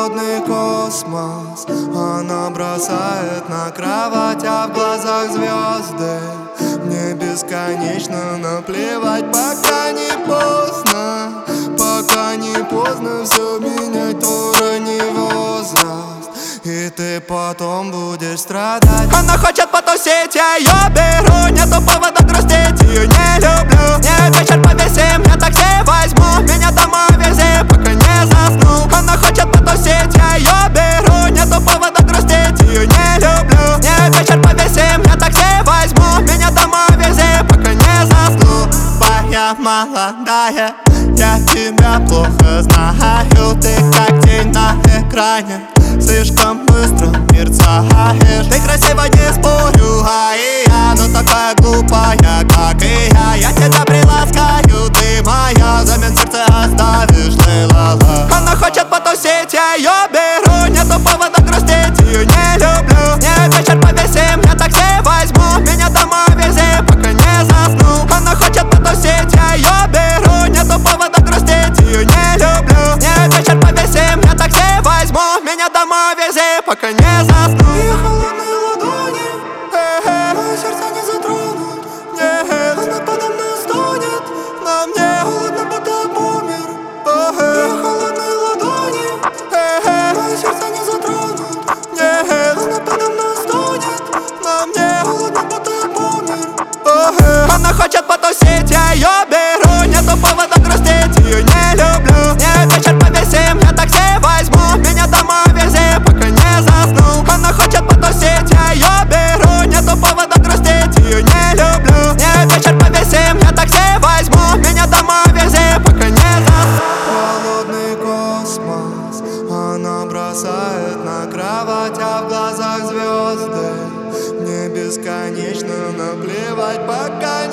холодный космос. Она бросает на кровать, а в глазах звезды. Мне бесконечно наплевать, пока не поздно. Пока не поздно все менять, то не возраст. И ты потом будешь страдать. Она хочет потусить, я ее беру. Нету повода грустить, ее не люблю. Не вечер повесим, я такси возьму. Меня домой вези, пока не засну. Она хочет потусить, я ее беру. Нету повода грустить, ее не люблю. Не вечер повесим, я такси возьму. Меня домой вези, пока не засну. Моя молодая, я тебя плохо знаю. Ты как тень на экране, слишком быстро мерцаешь. Ты красива, не спорю, но такая глупая, как и я. Я тебя приласкаю, ты моя, взамен сердце оставишь, ла-ла-ла. Она хочет потусить, я ее беру. Нету повода грустить, ее не люблю. Не вечер повесим, я такси возьму. Меня домой вези, пока не засну. Она хочет потусить, я ее беру. Нету повода грустить, ее не люблю. Не вечер повесим, я такси возьму. Меня домой вези, пока не засну. Ее холодные ладони, мое сердце не затронут. Нет, она подо мной стонет, но мне холодно, будто умер. Ее холодные ладони, мое сердце не затронут. Нет, она подо мной стонет, но мне холодно, будто умер. Она хочет потусить, я ее беру. Нету повода грустить, ее не люблю. Не вечер повесим, я такси возьму. Меня домой вези, пока не засну. Она хочет потусить, я ее беру. Нету повода грустить, ее не люблю. Не вечер повесим, я такси возьму. Меня домой вези, пока не засну. Холодный космос, она бросает на кровать, а в глазах звезды. Мне бесконечно наплевать, пока